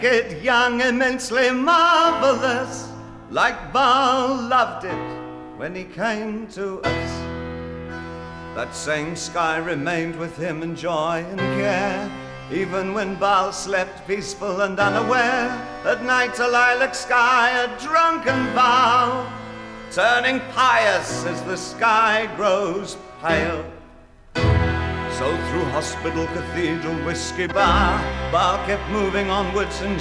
It young, immensely marvelous, like Baal loved it when he came to us. That same sky remained with him in joy and care, even when Baal slept peaceful and unaware. At night a lilac sky, a drunken vow, turning pious as the sky grows pale. So through hospital, cathedral, whiskey bar, Baal kept moving onwards and